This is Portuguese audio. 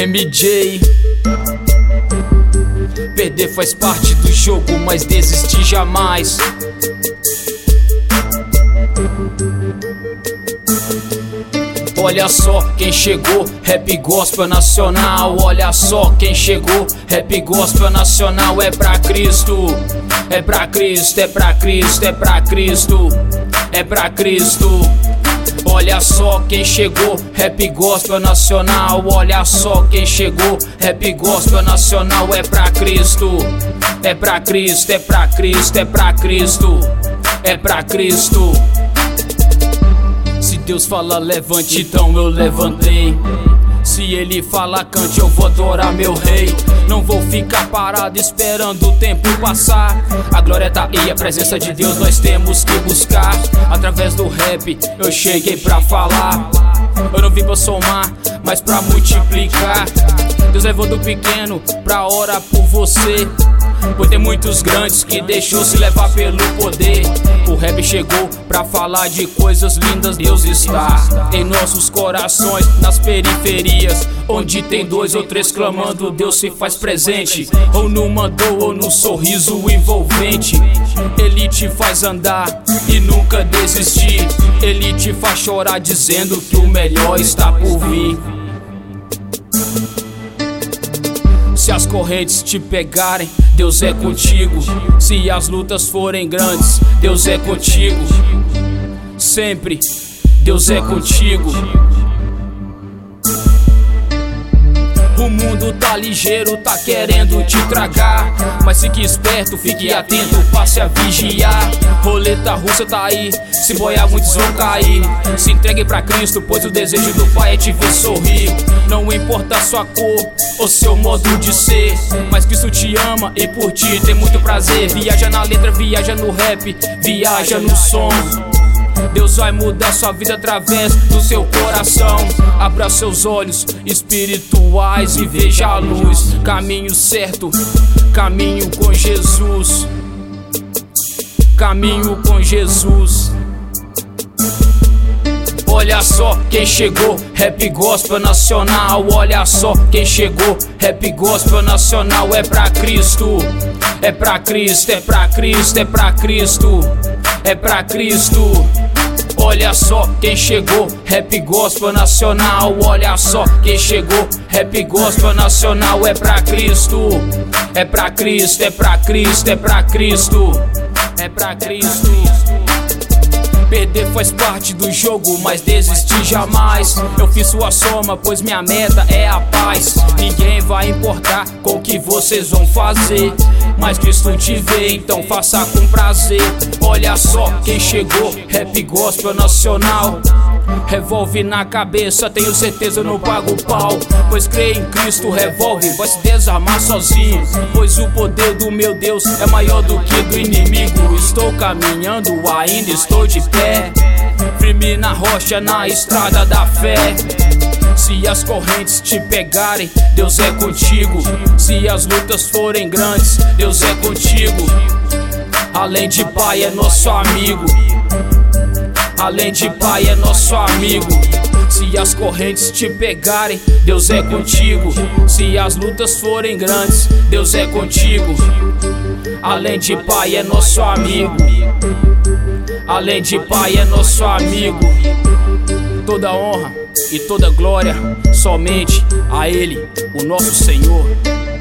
MJ. Perder faz parte do jogo, mas desistir jamais. Olha só quem chegou, rap gospel nacional. Olha só quem chegou, rap gospel nacional. É pra Cristo, é pra Cristo, é pra Cristo, é pra Cristo, é pra Cristo. Olha só quem chegou, rap gospel nacional. Olha só quem chegou, rap gospel nacional. É pra Cristo, é pra Cristo, é pra Cristo, é pra Cristo, é pra Cristo. Se Deus fala levante, então eu levantei. Se Ele fala cante, eu vou adorar meu rei. Não vou ficar parado esperando o tempo passar. A glória tá aí, a presença de Deus nós temos que buscar. Através do rap eu cheguei pra falar. Eu não vim pra somar, mas pra multiplicar. Deus levou do pequeno pra orar por você. Pois tem muitos grandes que deixou se levar pelo poder. O rap chegou pra falar de coisas lindas. Deus está em nossos corações, nas periferias, onde tem dois ou três clamando, Deus se faz presente. Ou numa dor ou num sorriso envolvente. Ele te faz andar e nunca desistir. Ele te faz chorar dizendo que o melhor está por vir. Se as correntes te pegarem, Deus é contigo. Se as lutas forem grandes, Deus é contigo. Sempre, Deus é contigo. O mundo tá ligeiro, tá querendo te tragar, mas fique esperto, fique atento, passe a vigiar. Roleta russa tá aí, se boiar muitos vão cair. Se entregue pra Cristo, pois o desejo do Pai é te ver sorrir. Não importa a sua cor ou seu modo de ser, mas Cristo te ama e por ti tem muito prazer. Viaja na letra, viaja no rap, viaja no som. Deus vai mudar sua vida através do seu coração. Abra seus olhos espirituais e veja a luz. Caminho certo, caminho com Jesus. Caminho com Jesus. Olha só quem chegou, rap gospel nacional. Olha só quem chegou, rap gospel nacional. É pra Cristo, é pra Cristo, é pra Cristo, é pra Cristo, é pra Cristo. Olha só quem chegou, rap gospel nacional. Olha só quem chegou, rap gospel nacional. É pra Cristo, é pra Cristo, é pra Cristo, é pra Cristo, é pra Cristo. Perder faz parte do jogo, mas desistir jamais. Eu fiz sua soma, pois minha meta é a paz. Ninguém vai importar com o que vocês vão fazer, mas Cristo te vê, então faça com prazer. Olha só quem chegou, rap gospel nacional. Revolve na cabeça, tenho certeza eu não pago pau, pois creio em Cristo, revólver vai se desarmar sozinho. Pois o poder do meu Deus é maior do que do inimigo. Estou caminhando, ainda estou de pé, firme na rocha, na estrada da fé. Se as correntes te pegarem, Deus é contigo. Se as lutas forem grandes, Deus é contigo. Além de Pai é nosso amigo. Além de Pai é nosso amigo. Se as correntes te pegarem, Deus é contigo. Se as lutas forem grandes, Deus é contigo. Além de Pai é nosso amigo. Além de Pai é nosso amigo. Toda honra e toda glória somente a Ele, o nosso Senhor.